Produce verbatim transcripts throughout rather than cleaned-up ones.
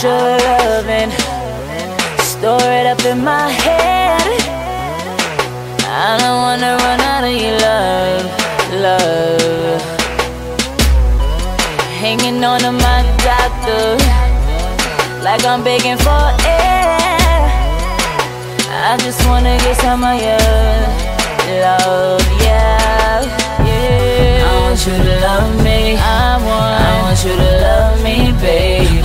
your loving, store it up in my head. I don't wanna run out of your love, love. Hanging on to my doctor, like I'm begging for air. I just wanna get some of your love, yeah, yeah. I want you to love me, I want, I want you to love me, baby.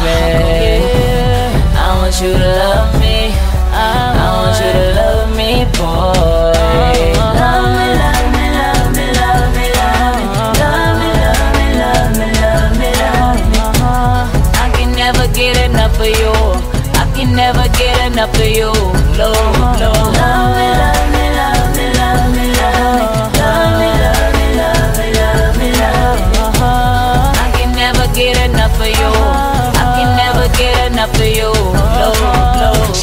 I want you to love me, I, I want you to love me, boy. Love me, love me, love me, love me, love me, love me, love me, love me, love me, love me. I can never get enough of you, I can never get enough of you, love, love. Love me, love me, love me, love me, love me, love me, love me, love me, love me, love me. I can never get enough of you, I can never get enough of you, love, love.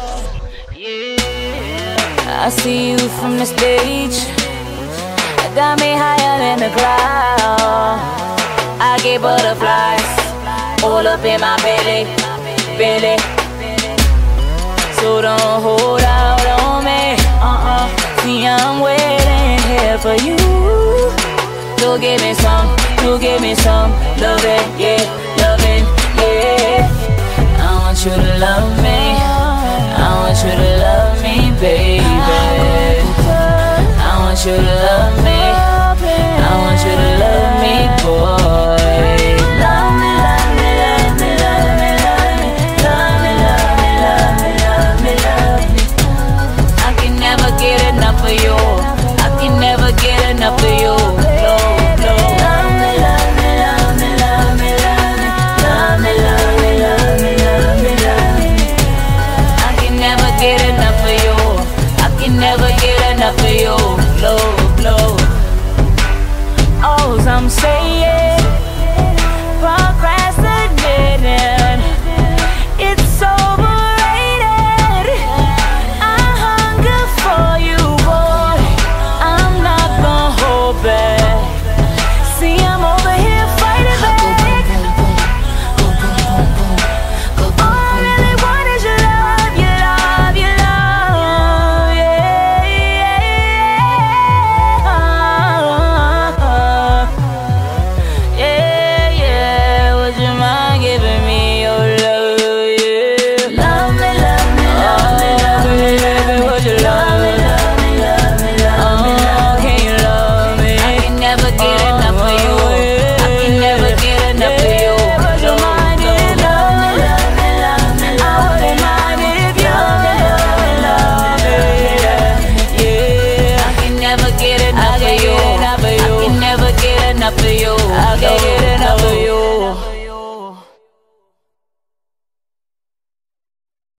I see you from the stage, got me higher than the clouds. I get butterflies all up in my belly, belly. So don't hold out on me, uh-uh. See, I'm waiting here for you. So give me some, so give me some loving, yeah, loving, yeah. I want you to love me, I want you to love me, baby. I want you to love me, I want you to love me, boy.